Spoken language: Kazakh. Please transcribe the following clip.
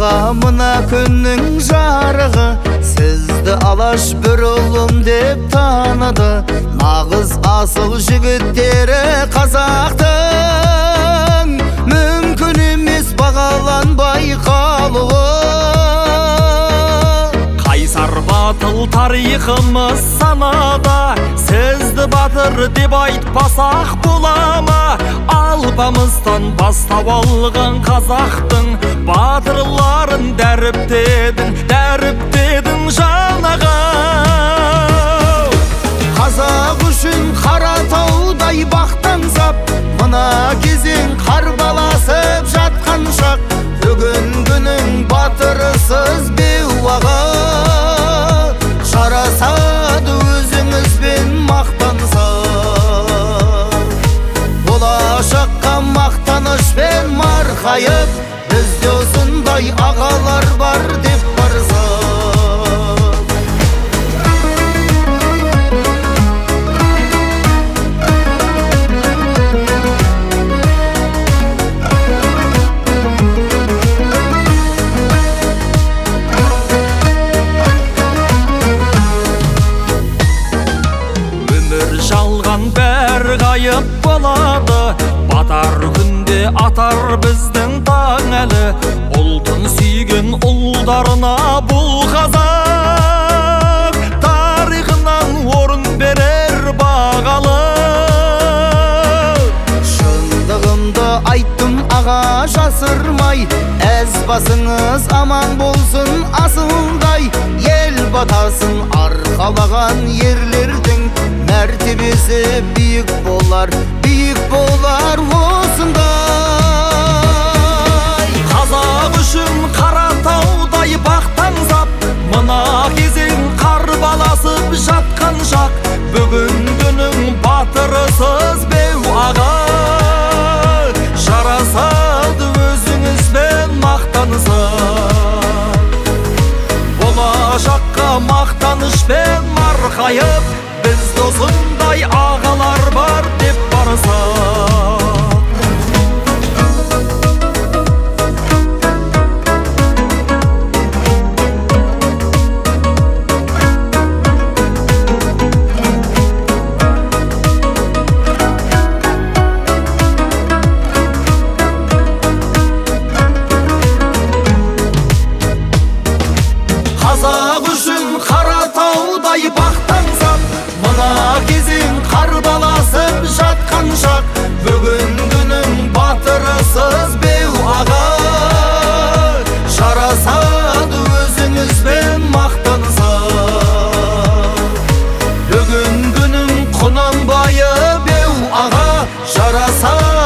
аға мына күннің жарығы, сізді алаш бір ұлым деп таныды. Нағыз асыл жігіттері қазақтың, мүмкін емес бағаланбай қалуы. Қайсар батыл тарихымыз санада, сізді батыр деп айтпасақ бола ма? Алпамыстан бастап алған қазақтың батырларын дәріптедің жанаға. Қазақ үшін Қаратаудай бақтан сап, мына кезең қарбаласып жатқан шақ. Бүгін күнің батырысыз беу аға, жарасады өзіңізбен мақтанса. Болашаққа мақтанышпен марқайып, бізде осындай ағалар бар деп барса. Жалған бәр ғайып болады, батар күнде атар біздің таң әлі. Ұлтын сүйген ұлдарына бұл қазақ тарихынан орын берер бағалы. Шындығымды айттым аға жасырмай, әз басыңыз аман болсын асылдай. Ел батасын арқалаған ерлердің мәртебесі биік болар осындай. Қазақ үшін Қаратаудай бақтан сап, мына кезең қарбаласып жатқан шақ. Бүгін күнің батырысыз беу аға, жарасады өзіңізбен мақтанса. Болашаққа мақтанышпен марқайып, бізде осындай ағалар бар деп барса. Қазақ үшін Қаратаудай бақтан сап, мына кезең қарбаласып жатқан шақ. Бүгін күнің батырысыз беу аға, жарасады өзіңізбен мақтанса. Бүгін күнің Құнанбайы беу аға, жарасады